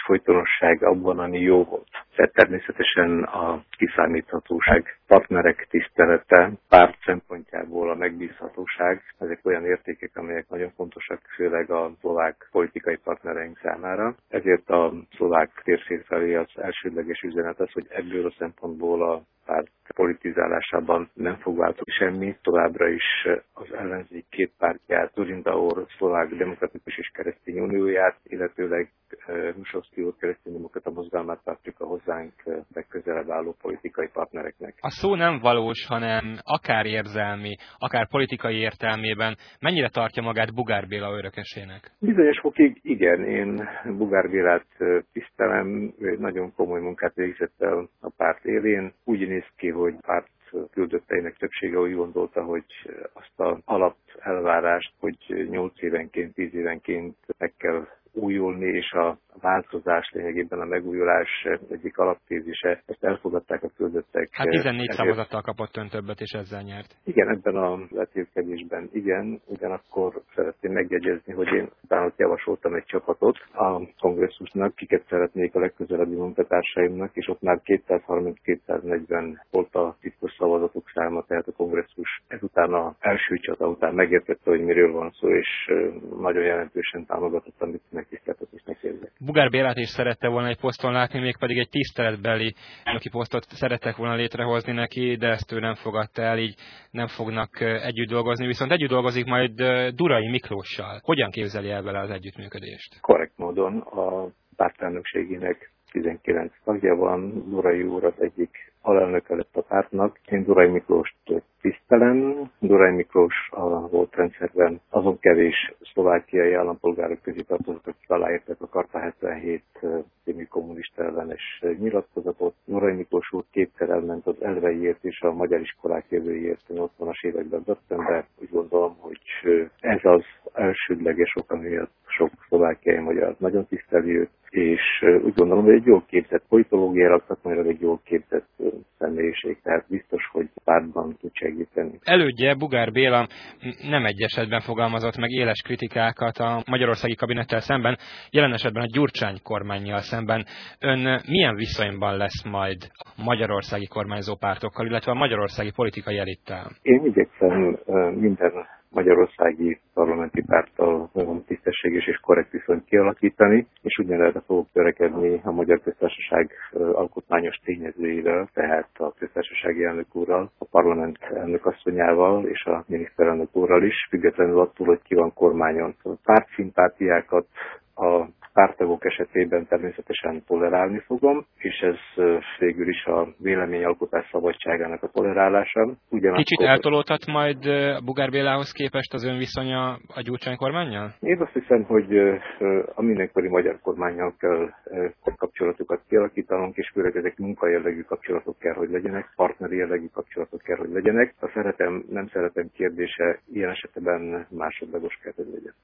folytonosság abban, ami jó volt. Tehát természetesen a kiszámíthatóság, partnerek tisztelete, párt szempontjából a megbízhatóság, ezek olyan értékek, amelyek nagyon fontosak, főleg a szlovák politikai partnereink számára. Ezért a szlovák térség felé az elsődleges üzenet az, hogy ebből a szempontból a párt politizálásában nem fog változni semmi. Továbbra is az ellenzék két pártját, Dzurinda úr szlovák demokratikus és keresztény unióját, illetőleg Hrušovský úr kereszténydemokrata mozgalmát tartjuk a hozzánk legközelebb álló politikai partnereknek. A szó nem valós, hanem akár érzelmi, akár politikai értelmében mennyire tartja magát Bugár Béla örökösének? Bizonyos fokig igen, én Bugár Bélát tisztelem, nagyon komoly munkát végzett el a párt élén. Úgy néz ki, hogy párt küldötteinek többsége úgy gondolta, hogy azt az alapelvárást, hogy 8 évenként, 10 évenként meg kell újulni, és a változás lényegében a megújulás egyik alaptézise, ezt elfogadták a küldöttek. Hát 14 szavazattal kapott ön többet, és ezzel nyert. Igen, ebben a vetélkedésben igen, ugyanakkor szeretném megjegyezni, hogy én utána javasoltam egy csapatot a kongresszusnak, kiket szeretnék a legközelebbi munkatársaimnak, és ott már 230-240 volt a titkos szavazatok száma, tehát a kongresszus ezután az első csata után megértette, hogy miről van szó, és nagyon jelentősen támogatott, amit megtiszteltetésnek érzek. Bugár Bélát is szerette volna egy poszton látni, mégpedig egy tiszteletbeli elnöki posztot szerettek volna létrehozni neki, de ezt ő nem fogadta el, így nem fognak együtt dolgozni, viszont együtt dolgozik majd Durai Miklóssal. Hogyan képzeli el vele az együttműködést? Korrekt módon a pártelnökségének 19 tagja van, Durai úr az egyik alelnöke lett a pártnak. Én Durai Miklóst tisztelem. Durai Miklós a volt rendszerben azon kevés szlovákiai állampolgárok közé tartozott, akik aláírták a Karta 77 című kommunista ellenes nyilatkozatot. Durai Miklós úr kétszer elment az elveiért és a magyar iskolák jövőjéért 80-as években börtönbe. Úgy gondolom, hogy ez az elsődleges ok, amiatt sok szlovákiai magyar nagyon tiszteli őt, és úgy gondolom, hogy egy jól képzett politológiailag, szakmailag egy jól képzett személyiség, tehát biztos, hogy pártban tud segíteni. Elődje Bugár Béla nem egy esetben fogalmazott meg éles kritikákat a magyarországi kabinettel szemben, jelen esetben a Gyurcsány kormánnyal szemben. Ön milyen viszonyban lesz majd a magyarországi kormányzó pártokkal, illetve a magyarországi politikai elittel? Én igyekszem minden magyarországi parlamenti párttal nagyon tisztességes és korrekt viszonyt kialakítani, és ugyanerre fogok törekedni a Magyar Köztársaság alkotmányos tényezőivel, tehát a köztársasági elnök úrral, a parlament elnök asszonyával és a miniszterelnök úrral is, függetlenül attól, hogy ki van kormányon. A pártszimpátiákat a párttagok esetében természetesen tolerálni fogom, és ez végül is a véleményalkotás szabadságának a tolerálása. Ugyanakkor... Kicsit eltolódhat majd Bugár Bélához képest az ön viszonya a Gyurcsány kormánnyal? Én azt hiszem, hogy a mindenkori magyar kormánnyal kell kapcsolatokat kialakítanunk, és főleg ezek munkajellegű kapcsolatok kell, hogy legyenek, partneri jellegű kapcsolatok kell, hogy legyenek. A szeretem, nem szeretem kérdése ilyen esetben másodlagos kell, hogy legyen.